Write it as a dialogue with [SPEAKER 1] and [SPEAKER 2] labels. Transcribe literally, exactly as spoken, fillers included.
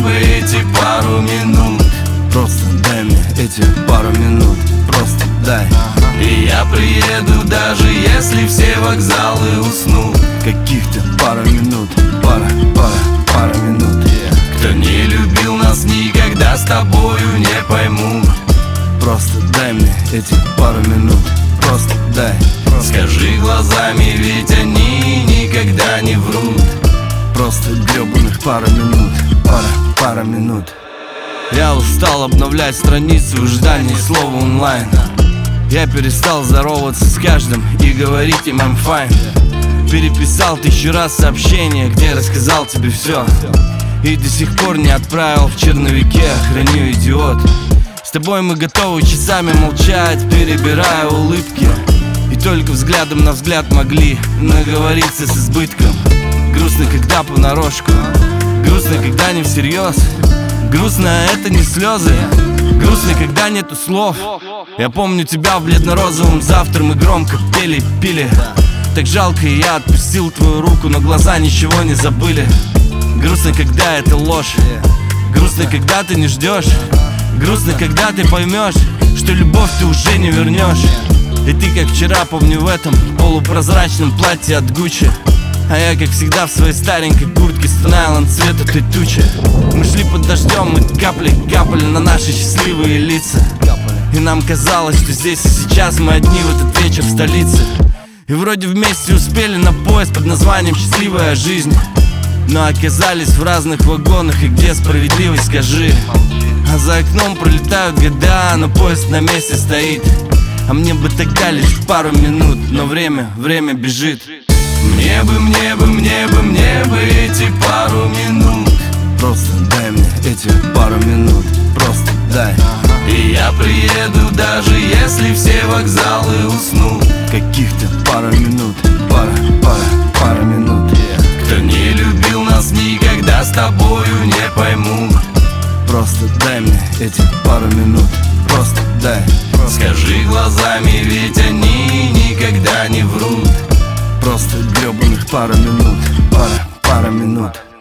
[SPEAKER 1] бы эти пару минут.
[SPEAKER 2] Просто дай мне эти пару минут. Просто дай.
[SPEAKER 1] И я приеду, даже если все вокзалы уснут.
[SPEAKER 2] Каких-то пару минут. Пара, пара, пара минут.
[SPEAKER 1] Кто не любил нас никогда, с тобою не пойму.
[SPEAKER 2] Просто дай мне эти пару минут. Просто дай.
[SPEAKER 1] Скажи глазами, ведь они никогда не врут.
[SPEAKER 2] Просто гребаных пара минут. Пара, пара минут. Я устал обновлять страницы в ожидании слова онлайн. Я перестал здороваться с каждым и говорить им I'm fine. Переписал тысячу раз сообщения, где рассказал тебе все, и до сих пор не отправил в черновике. Храню, идиот. С тобой мы готовы часами молчать, перебирая улыбки, и только взглядом на взгляд могли наговориться с избытком. Грустно, когда понарошку, грустно, когда не всерьез. Грустно, это не слезы, грустно, когда нету слов. Я помню тебя в бледно-розовом, завтра мы громко пели, пили. Так жалко, и я отпустил твою руку, но глаза ничего не забыли. Грустно, когда это ложь, грустно, когда ты не ждешь. Грустно, когда ты поймешь, что любовь ты уже не вернешь. И ты, как вчера, помню, в этом полупрозрачном платье от Гуччи, а я, как всегда, в своей старенькой куртке Стэн Айленд цвета той тучи. Мы шли под дождем, и капли капали на наши счастливые лица, и нам казалось, что здесь и сейчас мы одни в этот вечер в столице. И вроде вместе успели на поезд под названием «Счастливая жизнь», но оказались в разных вагонах, и где справедливость, скажи? А за окном пролетают года, но поезд на месте стоит. А мне бы тогда лишь пару минут, но время, время бежит.
[SPEAKER 1] Мне бы, мне бы, мне бы, мне бы эти пару минут.
[SPEAKER 2] Просто дай мне эти пару минут. Просто дай.
[SPEAKER 1] И я приеду, даже если все вокзалы уснут.
[SPEAKER 2] Каких-то пару минут. Пара, пара, пара минут.
[SPEAKER 1] Кто не любил нас никогда, с тобою не пойму.
[SPEAKER 2] Просто дай мне эти пару минут. Просто дай.
[SPEAKER 1] Скажи глазами, ведь они никогда не врут.
[SPEAKER 2] Просто гребаных пара минут. Пара, пара минут.